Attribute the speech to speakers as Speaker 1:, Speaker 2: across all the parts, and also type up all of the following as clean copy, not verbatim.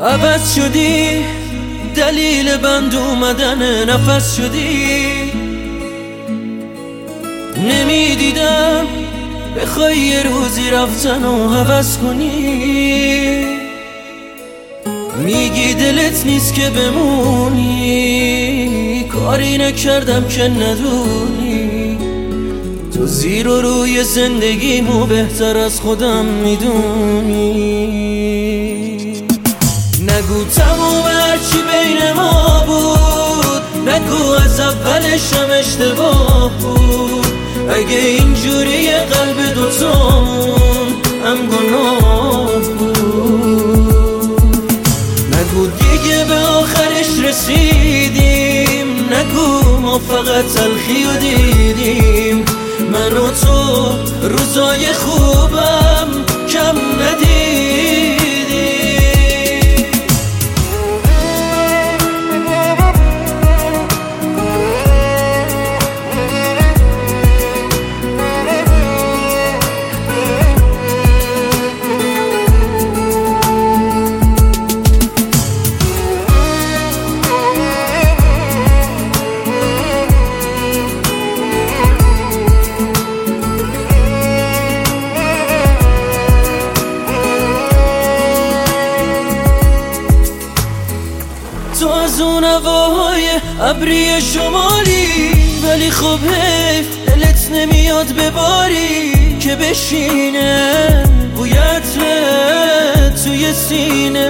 Speaker 1: عوض شدی، دلیل بند اومدن نفس شدی. نمیدیدم بخوای یه روزی رفتن و حوض کنی. میگی دلت نیست که بمونی، کاری نکردم که ندونی. تو زیر و روی زندگیمو بهتر از خودم میدونی. نگو تموم هرچی بین ما بود، نگو از اولشم اشتباه بود. اگه اینجوری قلب دوتامون هم گناه بود. نگو دیگه به آخرش رسیدیم، نگو ما فقط تلخی رو دیدیم. من و تو روزای خوبم کم ندیدیم. تو از اون هواهای ابری شمالی، ولی خب حیف دلت نمیاد بباری که بشینه بویت توی سینه.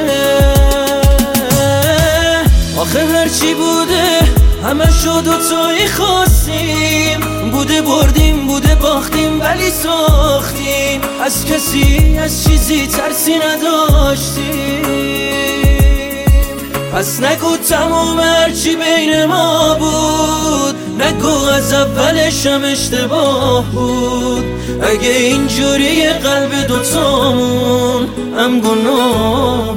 Speaker 1: آخه هرچی بوده همه شد و توی خواستیم، بوده بردیم بوده باختیم ولی ساختیم. از کسی از چیزی ترسی نداشتیم. پس نگو تموم هرچی بین ما بود، نگو از اولشم اشتباه بود. اگه اینجوری قلب دوتامون هم گناه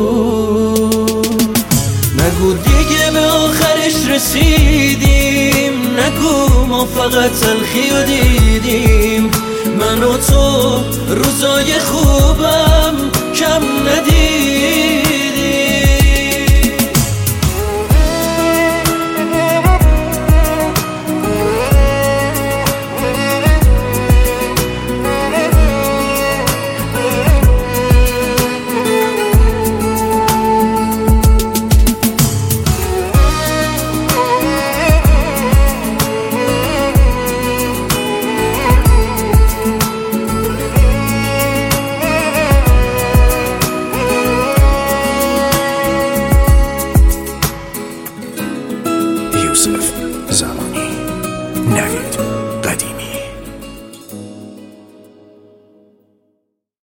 Speaker 1: بود. نگو دیگه به آخرش رسیدیم، نگو ما فقط تلخی رو دیدیم. من و تو روزای خوبم کم ندیدیم.
Speaker 2: یوسف زمانی. نوید